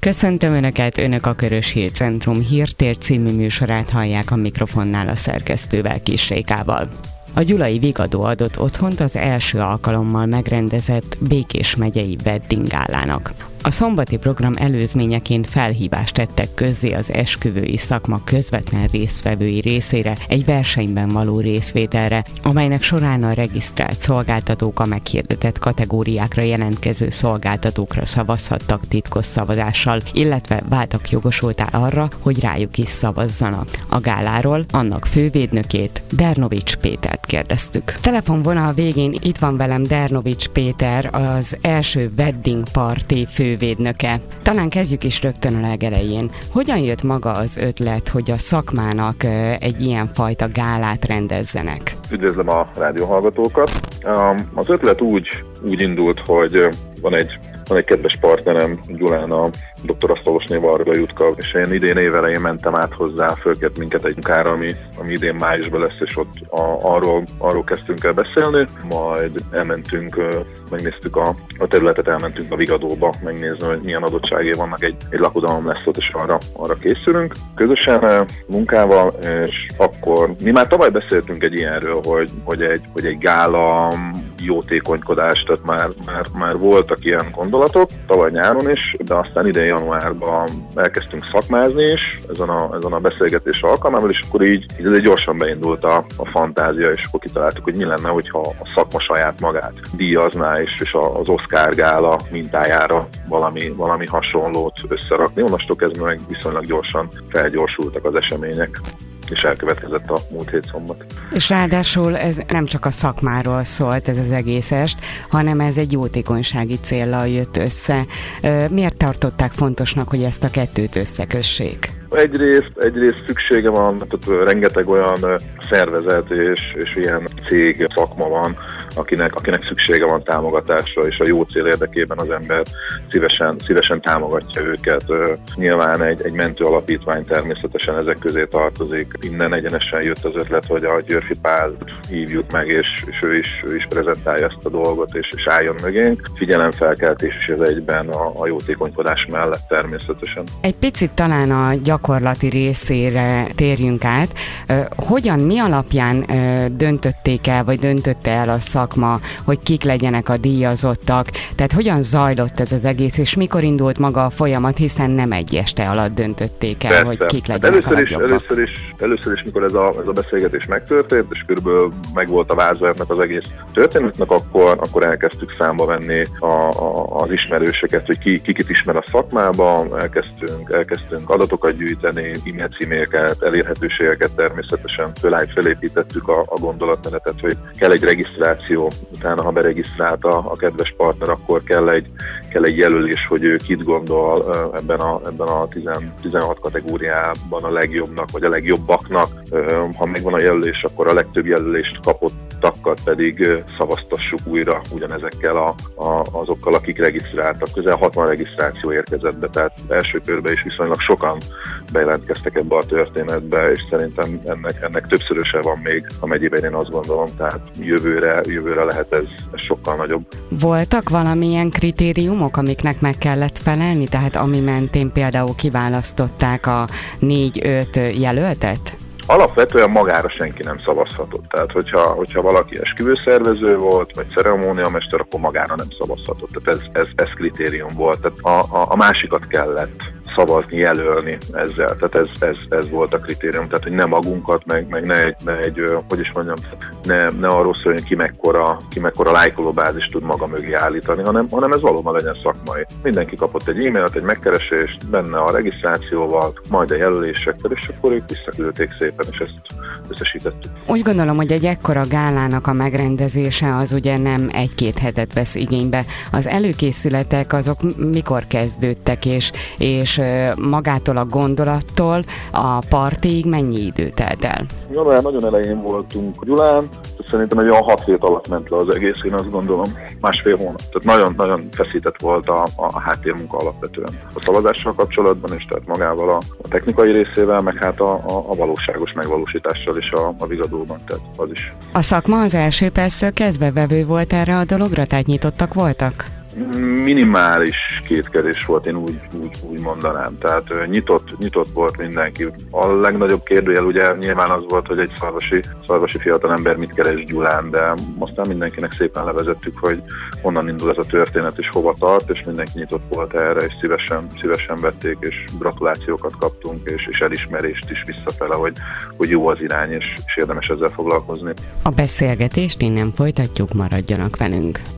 Köszöntöm Önöket, Önök a Körös Hírcentrum Hírtér című műsorát hallják, a mikrofonnál a szerkesztővel, Kis Rékával. A gyulai Vigadó adott otthont az első alkalommal megrendezett Békés megyei wedding gálának. A szombati program előzményeként felhívást tettek közzé az esküvői szakma közvetlen résztvevői részére egy versenyben való részvételre, amelynek során a regisztrált szolgáltatók a meghirdetett kategóriákra jelentkező szolgáltatókra szavazhattak titkos szavazással, illetve váltak jogosultá arra, hogy rájuk is szavazzanak. A gáláról annak fővédnökét, Dernovics Pétert kérdeztük. Telefonvonal végén itt van velem Dernovics Péter, az első wedding party fővédnöke. Talán kezdjük is rögtön a legelején. Hogyan jött maga az ötlet, hogy a szakmának egy ilyen fajta gálát rendezzenek? Üdvözlöm a rádióhallgatókat. Az ötlet úgy indult, hogy van egy kedves partnerem, Gyulán, a dr. Asztalosné Varga Jutka, és én idén évelején mentem át hozzá, fölkért minket egy munkára, ami idén májusban lesz, és ott arról kezdtünk el beszélni, majd elmentünk, megnéztük a területet, elmentünk a Vigadóba megnézni, hogy milyen adottságé vannak, egy lakodalom lesz ott, és arra készülünk. Közösen munkával, és akkor mi már tavaly beszéltünk egy ilyenről, hogy egy gála jótékonykodás, tehát már voltak ilyen gondolatok, tavaly nyáron is, de aztán idén januárban elkezdtünk szakmázni is ezen a beszélgetés alkalmával, és akkor így ez gyorsan beindult a fantázia, és akkor kitaláltuk, hogy mi lenne, hogyha a szakma saját magát díjazná, és az Oscar gála mintájára valami hasonlót összerakni. Onnastól kezdve meg viszonylag gyorsan felgyorsultak az események, és elkövetkezett a múlt hét szombat. És ráadásul ez nem csak a szakmáról szólt ez az egész est, hanem ez egy jótékonysági céllal jött össze. Miért tartották fontosnak, hogy ezt a kettőt összekössék? Egyrészt szüksége van, tehát rengeteg olyan szervezet és ilyen cég, szakma van, akinek szüksége van támogatásra, és a jó cél érdekében az ember szívesen támogatja őket. Nyilván egy mentő alapítvány természetesen ezek közé tartozik. Innen egyenesen jött az ötlet, hogy a Györfi Pált hívjuk meg, és ő is prezentálja ezt a dolgot, és álljon mögénk. Figyelemfelkeltés is ez egyben a jótékonykodás mellett természetesen. Egy picit talán a gyakorlati részére térjünk át. Mi alapján döntötték el, vagy döntötte el a szakma, hogy kik legyenek a díjazottak? Tehát hogyan zajlott ez az egész, és mikor indult maga a folyamat, hiszen nem egy este alatt döntötték el, hogy kik legyenek a legjobbak? Először is, mikor ez a beszélgetés megtörtént, és körülbelül megvolt a vázlatnak az egész történetnek, akkor elkezdtük számba venni az ismerőseket, hogy kit ismer a szakmába, elkezdtünk adatokat gyűjteni, e-mail címeket, elérhetőségeket természetesen felépítettük a gondolatmenetet, hogy kell egy regisztráció, utána ha beregisztrálta a kedves partner, akkor kell egy jelölés, hogy ő kit gondol ebben a 16 kategóriában a legjobbnak, vagy a legjobbaknak. Ha megvan a jelölés, akkor a legtöbb jelölést kapottakat pedig szavaztassuk újra ugyanezekkel azokkal, akik regisztráltak. Közel 60 regisztráció érkezett be, tehát első körben is viszonylag sokan bejelentkeztek ebbe a történetbe, és szerintem ennek többszöröse van még a megyében, én azt gondolom, tehát jövőre lehet ez sokkal nagyobb. Voltak valamilyen kritériumok, amiknek meg kellett felelni, tehát ami mentén például kiválasztották a 4-5 jelöltet? Alapvetően magára senki nem szavazhatott. Tehát, hogyha valaki esküvőszervező volt, vagy ceremóniamester, akkor magára nem szavazhatott. Tehát ez kritérium volt. Tehát a másikat kellett szavazni, jelölni ezzel. Tehát ez volt a kritérium. Tehát, hogy ne magunkat, meg ne egy hogy is mondjam, ne arról szól, hogy ki mekkora lájkolóbázist tud maga mögé állítani, hanem ez valóban legyen szakmai. Mindenki kapott egy e-mailt, egy megkeresést, benne a regisztrációval, majd a jelölésekkel, és akkor ők visszaküldték szépen, és ezt összesítettük. Úgy gondolom, hogy egy ekkora gálának a megrendezése az ugye nem 1-2 hetet vesz igénybe. Az előkészületek azok mikor kezdődtek, és magától a gondolattól a partiig mennyi idő telt el? Január nagyon elején voltunk Gyulán, szerintem egy olyan 6 hét alatt ment le az egész, én azt gondolom, 1,5 hónap. Tehát nagyon feszített volt a háttérmunka alapvetően. A szavazással kapcsolatban is, tehát magával a technikai részével, meg hát a valóságos megvalósítással is a Vigadóban, tehát az is. A szakma az első perctől kezdve vevő volt erre a dologra, tehát nyitottak voltak? Minimális kétkedés volt, én úgy mondanám. Tehát nyitott volt mindenki. A legnagyobb kérdőjel ugye nyilván az volt, hogy egy szarvasi fiatalember mit keres Gyulán, de aztán mindenkinek szépen levezettük, hogy honnan indul ez a történet és hova tart, és mindenki nyitott volt erre, és szívesen vették, és gratulációkat kaptunk, és elismerést is visszafele, hogy jó az irány, és érdemes ezzel foglalkozni. A beszélgetést innen folytatjuk, maradjanak velünk.